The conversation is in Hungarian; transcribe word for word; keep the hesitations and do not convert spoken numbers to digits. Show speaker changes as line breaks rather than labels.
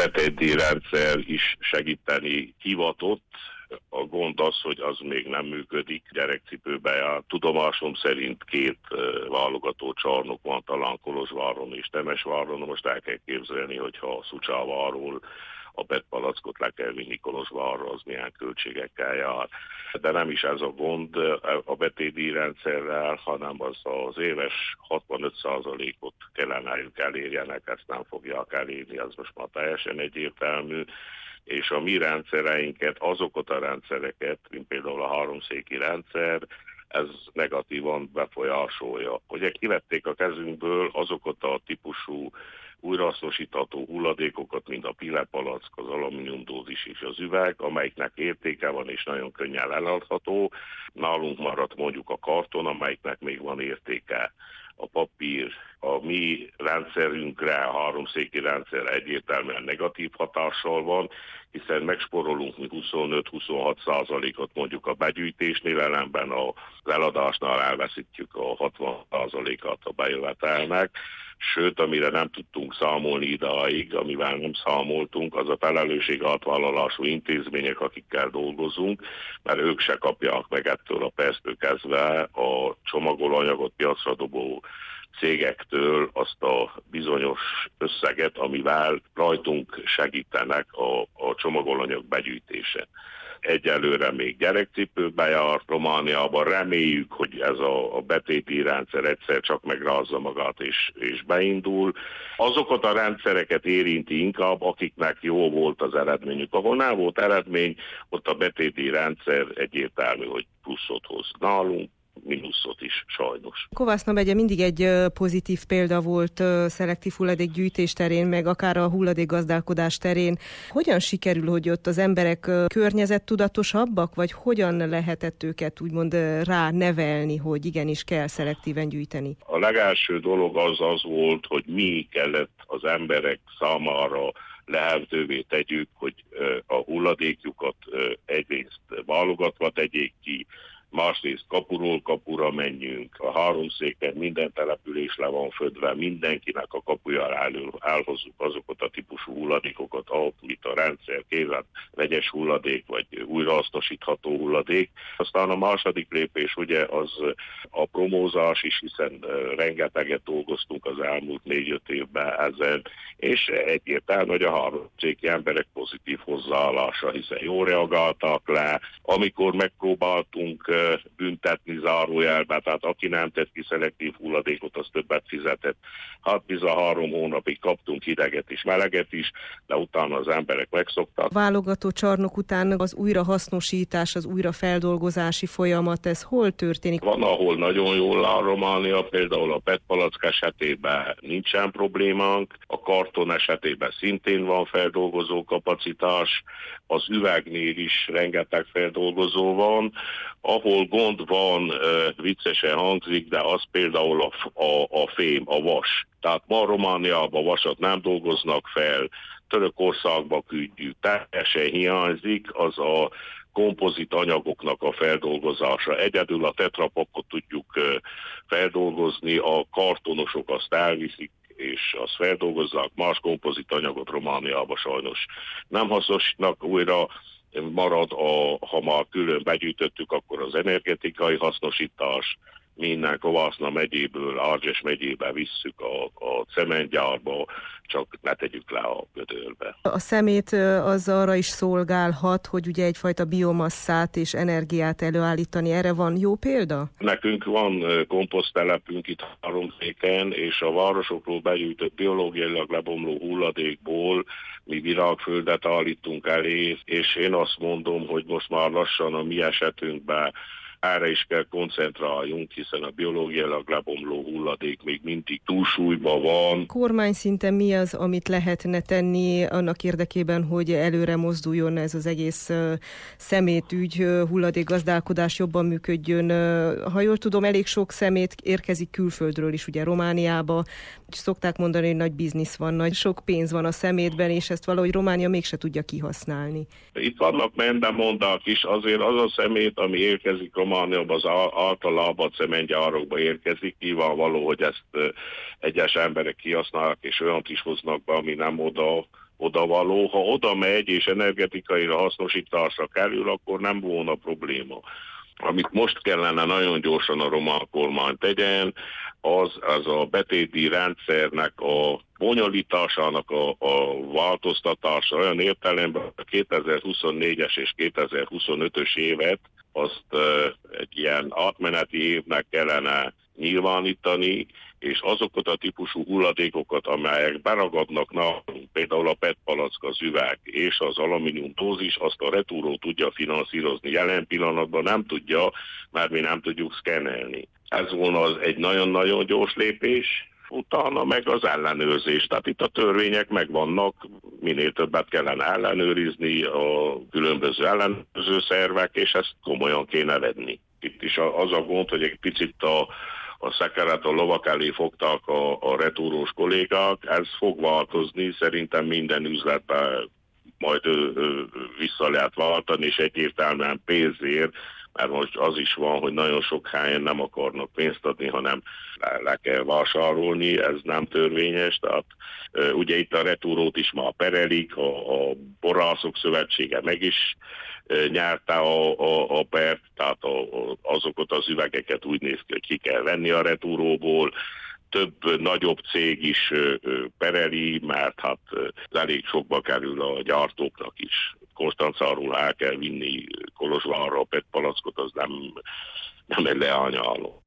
betétdíjrendszer is segíteni hivatott. A gond az, hogy az még nem működik, gyerekcipőbe jár. Tudomásom szerint két válogató csarnok van, talán Kolozsváron és Temesváron. Most el kell képzelni, hogyha a Szucsáváról a pé e té palackot le kell vinni Kolozsvárra, az milyen költségekkel jár. De nem is ez a gond a betétdíjrendszerrel, hanem az az éves hatvanöt százalékot kellene ők elérjenek, ezt nem fogják elérni, az most már teljesen egyértelmű. És a mi rendszereinket, azokat a rendszereket, mint például a háromszéki rendszer, ez negatívan befolyásolja. Ugye kivették a kezünkből azokat a típusú újrahasznosítható hulladékokat, mint a pilepalack, az alumíniumdózis és az üveg, amelyiknek értéke van és nagyon könnyen eladható. Nálunk maradt mondjuk a karton, amelyiknek még van értéke. A papír, a mi rendszerünkre, a háromszéki rendszer egyértelműen negatív hatással van, hiszen megsporolunk mi huszonöt-huszonhat százalékot mondjuk a begyűjtésnél, ellenben az eladásnál elveszítjük a hatvan százalékot a bejövetelnek. Sőt, amire nem tudtunk számolni idáig, amivel nem számoltunk, az a felelősségátvállalású intézmények, akikkel dolgozunk, mert ők se kapják meg ettől a perctől kezdve a csomagolóanyagot piacra dobó cégektől azt a bizonyos összeget, amivel rajtunk segítenek a, a csomagolóanyag begyűjtése. Egyelőre még gyerekcipőbe jár Romániában, reméljük, hogy ez a, a betéti rendszer egyszer csak megrázza magát és, és beindul. Azokat a rendszereket érinti inkább, akiknek jó volt az eredményük. Ahol nem volt eredmény, ott a betéti rendszer egyértelmű, hogy pluszot hoz. Nálunk mínuszot is sajnos.
Kovászna megye mindig egy pozitív példa volt szelektív hulladékgyűjtés terén, meg akár a hulladékgazdálkodás terén. Hogyan sikerül, hogy ott az emberek környezettudatosabbak, vagy hogyan lehetett őket úgymond rá nevelni, hogy igenis kell szelektíven gyűjteni?
A legelső dolog az az volt, hogy mi kellett az emberek számára lehetővé tegyük, hogy a hulladékjukat egyrészt válogatva tegyék ki, másrészt kapuról kapura menjünk, a háromszéken minden település le van födve, mindenkinek a kapujára elő, elhozzuk azokat a típusú hulladékokat, ahol itt a rendszer kézzel vegyes hulladék, vagy újrahasznosítható hulladék. Aztán a második lépés ugye az a promózás is, hiszen rengeteget dolgoztunk az elmúlt négy-öt évben ezen, és egyértelmű, hogy a háromszéki emberek pozitív hozzáállása, hiszen jól reagáltak le, amikor megpróbáltunk büntetni zárójelbe, tehát aki nem tett ki szelektív hulladékot, az többet fizetett. Hát bizony három hónapig kaptunk hideget is, meleget is, de utána az emberek megszoktak.
A válogató csarnok után az újrahasznosítás, az újrafeldolgozási folyamat, ez hol történik?
Van, ahol nagyon jól áll Románia, például a pé e té palack esetében nincsen problémánk, a karton esetében szintén van feldolgozó kapacitás, az üvegnél is rengeteg feldolgozó van. Ahol gond van, viccesen hangzik, de az például a, a, a fém, a vas. Tehát ma Romániában vasat nem dolgoznak fel, Törökországba küldjük, teljesen hiányzik az a kompozit anyagoknak a feldolgozása. Egyedül a tetrapakot tudjuk feldolgozni, a kartonosok azt elviszik, és azt feldolgozzák, más kompozit anyagot Romániában sajnos nem hasznosítnak újra, marad, a, ha már külön begyűjtöttük, akkor az energetikai hasznosítás, minden Kovászna megyéből, Árzses megyébe visszük a, a cementgyárba, csak ne tegyük le a gödörbe.
A szemét az arra is szolgálhat, hogy ugye egyfajta biomasszát és energiát előállítani. Erre van jó példa?
Nekünk van komposzttelepünk itt Háromszéken, és a városokról begyűjtött biológiailag lebomló hulladékból mi virágföldet állítunk elé, és én azt mondom, hogy most már lassan a mi esetünkben erre is kell koncentráljunk, hiszen a biológiailag lebomló hulladék még mindig túlsúlyban van.
Kormány szinten mi az, amit lehetne tenni annak érdekében, hogy előre mozduljon ez az egész uh, szemétügy, uh, hulladékgazdálkodás jobban működjön? Uh, ha jól tudom, elég sok szemét érkezik külföldről is, ugye Romániába. Szokták mondani, hogy nagy biznisz van, nagy sok pénz van a szemétben, és ezt valahogy Románia mégse tudja kihasználni.
Itt vannak mendemondák is, azért az a szemét, ami érkezik Romániába, az általában cementgyárokba érkezik. Nyilvánvaló, hogy ezt egyes emberek kihasználják, és olyant is hoznak be, ami nem oda odavaló. Ha oda megy és energetikaira hasznosításra kerül, akkor nem volna probléma. Amit most kellene nagyon gyorsan a román kormány tegyen, az, az a betéti rendszernek a bonyolításának a, a változtatása olyan értelemben, a kétezer-huszonnégyes és kétezer-huszonötös évet azt egy ilyen átmeneti évnek kellene nyilvánítani, és azokat a típusú hulladékokat, amelyek beragadnak nálunk, például a pé é té palack, az üveg és az alumínium dózis, azt a Returo tudja finanszírozni. Jelen pillanatban nem tudja, mert mi nem tudjuk szkennelni. Ez volna az egy nagyon-nagyon gyors lépés, utána meg az ellenőrzés. Tehát itt a törvények megvannak, minél többet kellene ellenőrizni a különböző ellenőrző szervek, és ezt komolyan kéne venni. Itt is az a gond, hogy egy picit a a szekeret a lovak elé fogták a, a retúrós kollégák, ez fog változni, szerintem minden üzletben majd ő, ő, vissza lehet váltani, és egyértelműen pénzért, mert most az is van, hogy nagyon sok helyen nem akarnak pénzt adni, hanem le, le kell vásárolni, ez nem törvényes, tehát ugye itt a retúrót is már perelik, a, a borászok szövetsége meg is nyerte a, a, a pert, tehát a, a, azokat az üvegeket úgy néz ki, hogy ki kell venni a retúróból. Több nagyobb cég is pereli, mert hát elég sokba kerül a gyártóknak is. Konstancáról el kell vinni Kolozsvárra a pé é té palackot, az nem, nem egy leányáló.